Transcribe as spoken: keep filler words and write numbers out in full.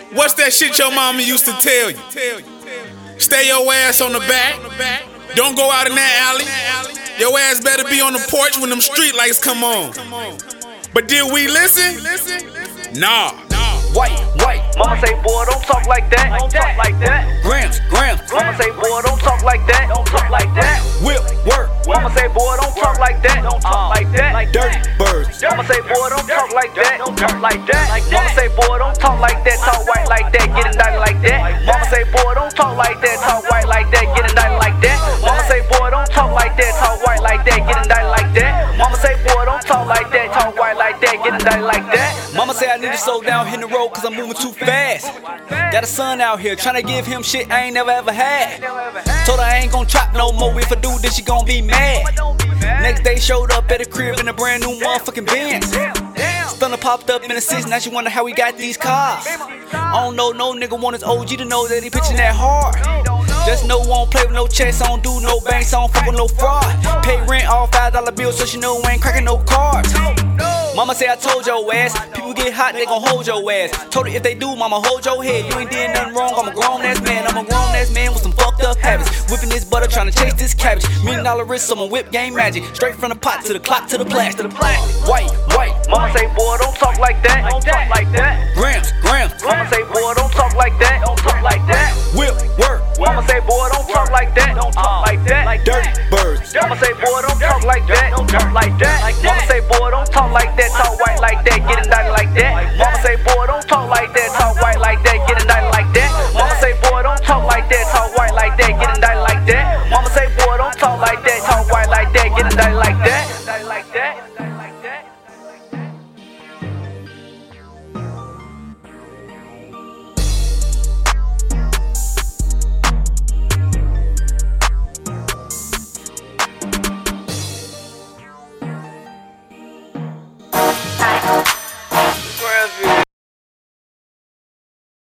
What's that shit your mama used to tell you? Stay your ass on the back. Don't go out in that alley. Your ass better be on the porch when them street lights come on. But did we listen? Nah. White, white. Mama say, boy, don't talk like that. Don't talk like that. Grams, grams. Mama say, boy, don't talk like that. Don't talk like that. Whip, work. Mama say, boy, don't talk like that. Don't talk like that. Dirty birds. Mama say, boy, don't talk like that. Don't talk like that. Mama say, boy, don't talk like that. Talk white like that. Get indicted like that. Mama say, boy, don't talk like that. Talk white like that. Get indicted like that. Mama say, boy, don't talk like that. Talk white like that. Get indicted like that. Mama say, boy, don't talk like that. Talk white like that. Get indicted like that. Mama say I need to slow down, hit the road, cause I'm moving too fast. Got a son out here tryna give him shit I ain't never ever had. Told her I ain't gon' chop no more. If I do this, she gon' be mad. Next day showed up at the crib in a brand new motherfucking Benz. Stunner popped up in the six, now she wonder how we got these cars. I don't know, no nigga want his O G to know that he pitching that hard. Just know won't play with no checks, I don't do no banks, I don't fuck with no fraud. Pay rent all five dollar bills so she know I ain't cracking no cards. Mama say I told your ass, people get hot, they gon' hold your ass. Told her if they do, mama hold your head. You ain't did nothing wrong, I'm a grown ass man. I'm a grown ass man with some fucked up habits. Whipping this butter, tryna chase this cabbage. Million dollar wrist, so I'ma whip game magic. Straight from the pot to the clock to the plastic. White, white. Mama say, boy, don't talk like that. Don't talk like that. Grams, grams. Mama say, boy, don't talk like that. Don't talk like that. Whip, work. Mama say, boy, don't talk like that. Don't talk like that. Dirty birds. Mama say, boy, don't talk like that. Don't talk like that. Mama say, boy, don't talk like that. Talk white like that. Get indicted like that. Mama say, boy, don't talk like that. Talk white like that. Get indicted like that. Mama say, boy, don't talk like that. Talk white like that. Get indicted like that. Mama say, boy, don't talk like that. Talk white like that. Get indicted like that.